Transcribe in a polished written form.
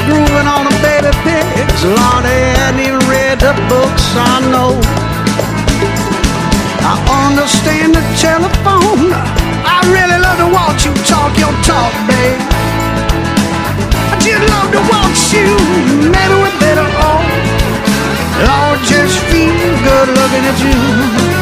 grooving on a baby pigs. Lord, they hadn't even read the books I know. I understand the telephone. I really love to watch you talk your talk, babe. I just love to watch you, maybe we're better off. Lord, just feel good looking at you.